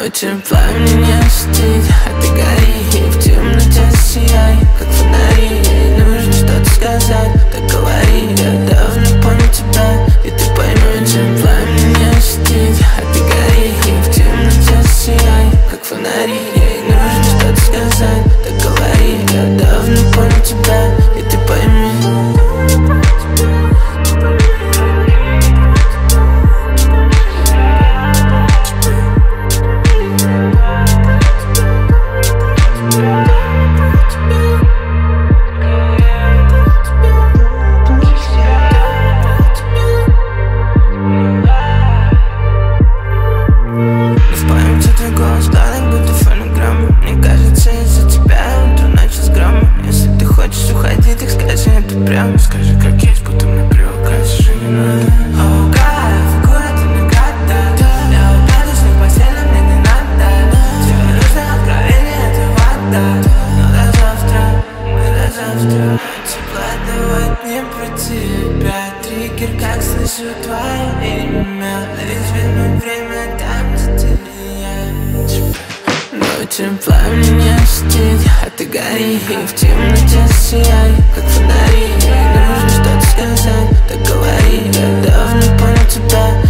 Ночью пламя не остыть, а ты гори и в темноте сияй, как фонари. Ей нужно что-то сказать, так говори. Я давно понял тебя, и ты поймешь. Ночью пламя не остыть, а ты гори и в темноте сияй, как фонари. Ей нужно что-то сказать, так говори. Я давно понял тебя, и ты поймешь. Прям скажи, как есть, будто мне привыкать уже не надо. О, кайф, город и награда. Я упаду с них постельно, мне не надо. Тебе нужно откровение, это вода. Но до завтра, мы до завтра. Тепла давать не про тебя. Триггер, как слышу твое имя. Лишь вернуть время там, где ты и я. Ночью пламя не остыть, а ты гори и в темноте сияй, как фонари. Ей нужно что-то сказать, так говори. Я давно понял тебя,